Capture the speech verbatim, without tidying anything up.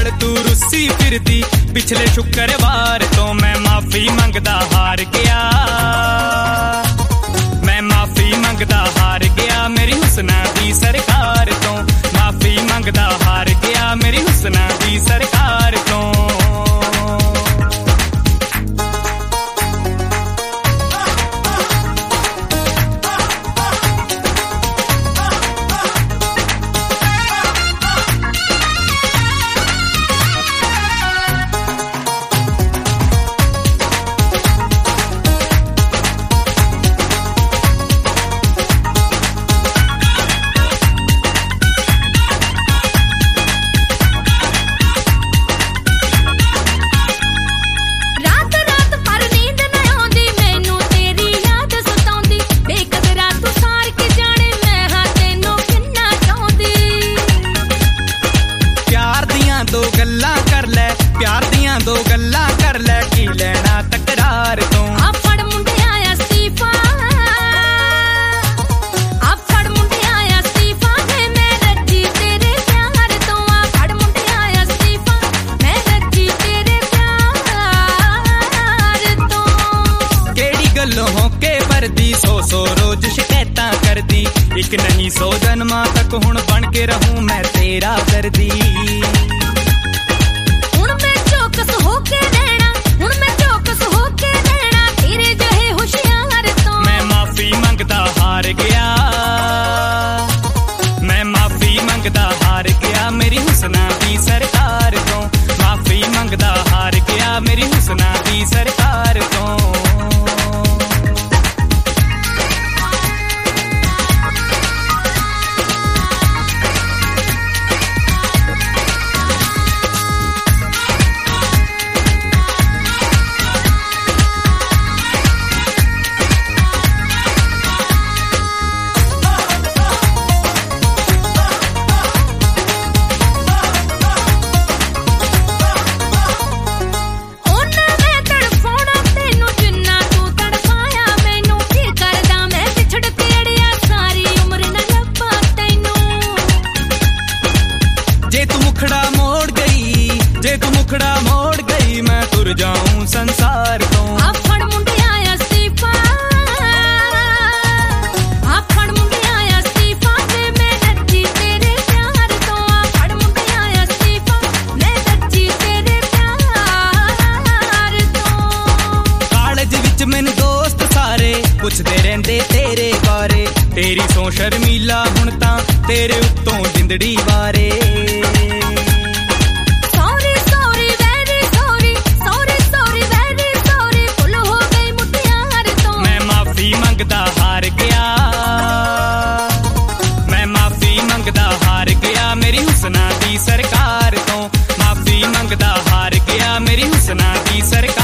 नाल तू रुस्सी फिरदी पिछले शुक्रवार तो मैं माफी मंगदा हार गया, मैं माफी मंगदा हार गया मेरी हुस्ना दी सरकार तो, माफी मंगदा हार गया मेरी हुस्ना दी सरकार तो। दो गल्ला कर ले प्यार दियां दो गल्ला कर ले की लेना तकरार तो। आ फड़ मुंडिया अस्तीफा, आ फड़ मुंडिया अस्तीफा वे मैं रजी तेरे प्यार तो, आ फड़ मुंडिया अस्तीफा मैं रजी तेरे प्यार तो। केड़ी गल्लों होके परदी सौ सौ रोज शिकायतां करदी, एक नहीं सौ जन्मां तक हुण बन के रहूं मैं तेरा दर्दी। हार गया मैं माफी मंगदा हार गया मेरी हुस्ना दी सरकार तो, माफी मंगदा हार गया मेरी हुस्ना दी सरकार तो। जे तू मुखड़ा मोड़ गई मैं तुर जाऊं संसार तो। आ फड़ मुंडिया अस्तीफा, आ फड़ मुंडिया अस्तीफा वे मैं रजी तेरे प्यार तो, आ फड़ मुंडिया अस्तीफा मैं रजी तेरे प्यार तो। कॉलेज विच मैनू दोस्त सारे पुछदे रहिंदे तेरे बारे, तेरी सो शर्मीला हुण तां तेरे उत्तों जिंदड़ी वारे। हार गया मैं माफी मंगदा हार गया मेरी हुस्ना दी सरकार तो, माफी मंगदा हार गया मेरी हुस्ना दी सरकार।